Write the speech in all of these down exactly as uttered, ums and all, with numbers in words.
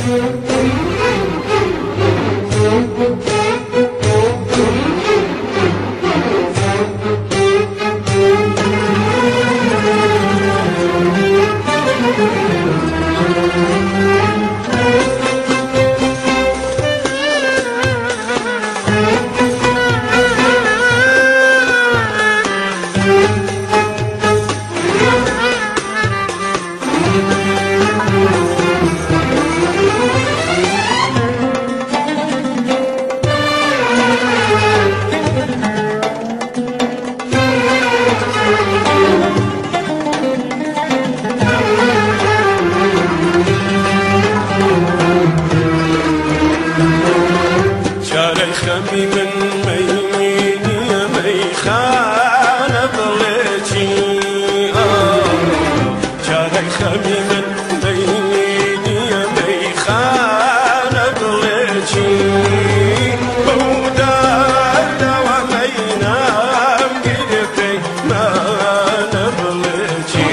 خمي من ميني ميخانة بلتي جاري خمي من ميني ميخانة بلتي بودار دوا مينام قلبي ما نبلتي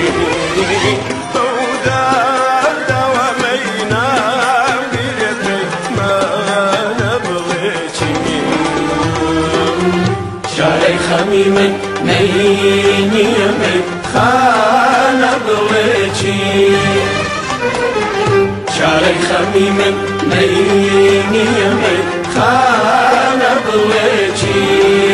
بودار دوا مينام قلبي ما شاري خمي من ميني ميخانة بلتي شاري خمي من ميني ميخانة بلتي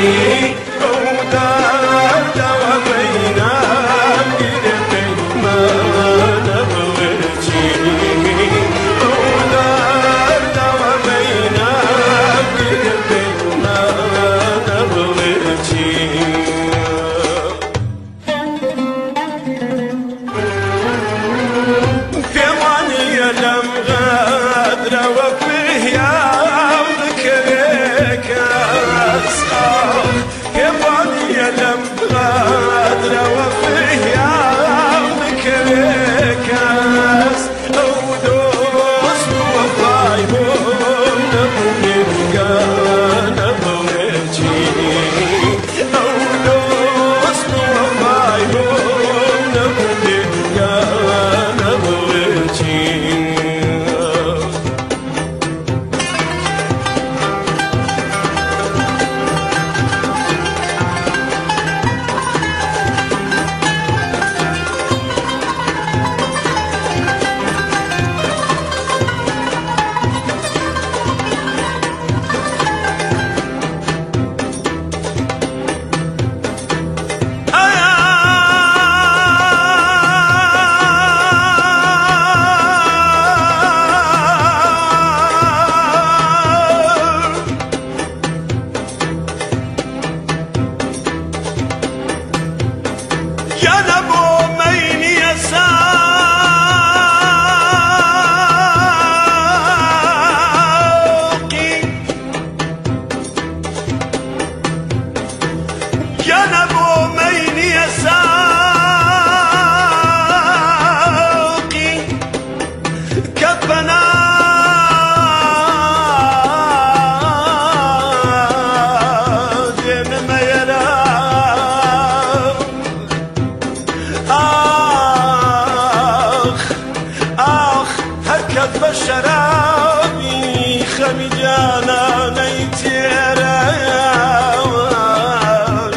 ودار دوا مينام قلبي ما نبلتي ودار دوا مينام قلبي ما نبلتي لم غادر وفيه يا ذكرك أسخر كيفاني لم غادر وفيه يا ذكرك أسخر ودوس وفايهم نبني كان بغيتي ودوس وفايهم نبني كان بغيتي يا نبو مين يساقي يا نبو مين يساقي كبنا دين ما يرى آخ آخ هركت بشرابي خمي جانا نيتير أيوار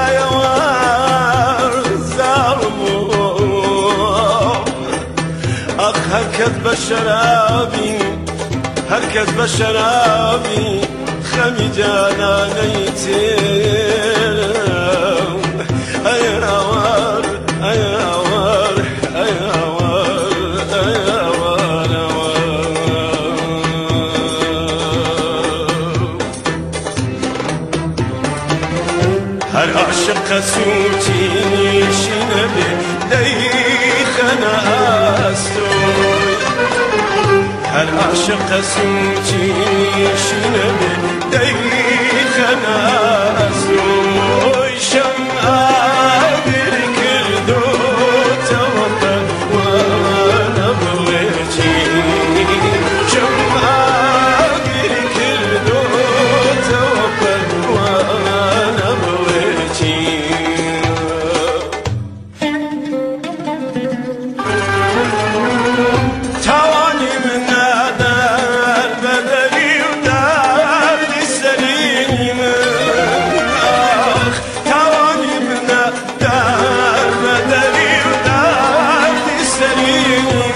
أيوار زارمو آخ هركت بشرابي هركت بشرابي خمي جانا نيتير أيوار أيوار أيوار أيوار هر عاشق سوتي شنبه ديخنا أستوي هر عاشق سوتي شنبه ديخنا أستوي شمعة تواني من هذا و